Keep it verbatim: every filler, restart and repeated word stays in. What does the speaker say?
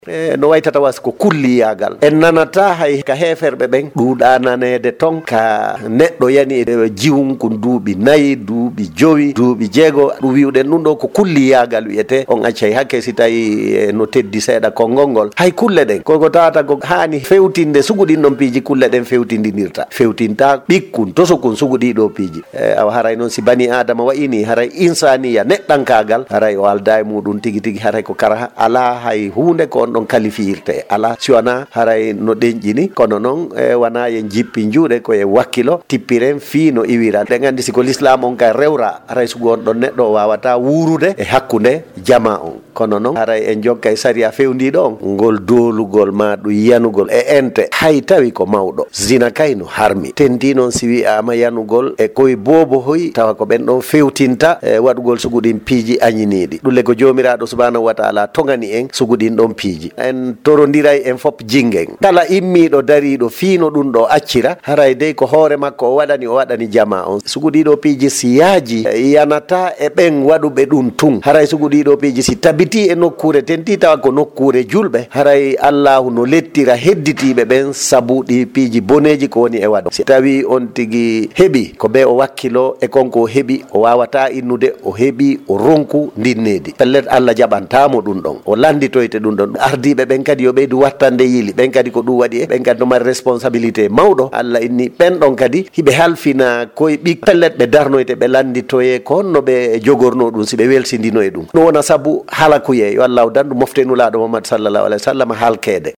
e no waytata was ko kulliyagal en nanata hay ka heferbe ben dudananede ton ka neddo yani e jiwun ko duubi nayi duubi jowi duubi jego du wiude nundo ko kulliyagal wiete on accay hakke si tawi no teddi seeda ko ngongol hay kulle den ko ko tata ko hani fewtinde sugudin non piiji kulle den fewtindinirta fewtinta bikkun to sokun sugudi do piiji e aw haray non si bani adama wa ini haray insaniya neddankagal haray o alday mudun tigi tigi haray ko kara ala hay hunde ko don kalifirte ala siwana haray no denjini kono non e wana yen jippi juude ko e wakkilo tippiren fi no iwira de ngandi siko l'islam on ka rewra haray sugon don neddo wawata wurude e hakkunde jama on kono non haray en jokka e saria fewndi don ngol dolugol ma du yanugol e ente hay tawi ko mawdo zina kayno harmi tendi non siwi ama yanugol e koy bobo hoy tawa ko ben don fewtinta e wadugol sugudin piiji anyinidi dulle ko jomiraado subhanahu wa ta'ala tongani en sugudin don piiji en torondiray en fop jingen kala immido darido fiino dun do accira haray de ko hoore makko o wadani o wadani jama on sugudido piiji siyaji yanata e ben wadube dun tun haray sugudido piiji si tabiti e nokkure tenti tawa ko nokkure julbe haray allah no lettira hedditibe ben sabudi piiji boneji ko woni e wado si tawi on tigi hebi ko be o wakkilo e konko hebi o wawata innude o hebi o ronku dinnedi pellet allah jabantamo dun don o landitoyte dun don ardibe ben kadi yo beydu wattande yili ben kadi ko du wadi e ben kadi no mari responsabilité mawdo allah inni ben don kadi hibe halfina koy bik pellet be darnoyte be landitoye konno be jogorno dun sibe welsindino e dum no wona sabu halakuye yo allah dandu moftenulaado muhammad sallallahu alaihi wasallam halkede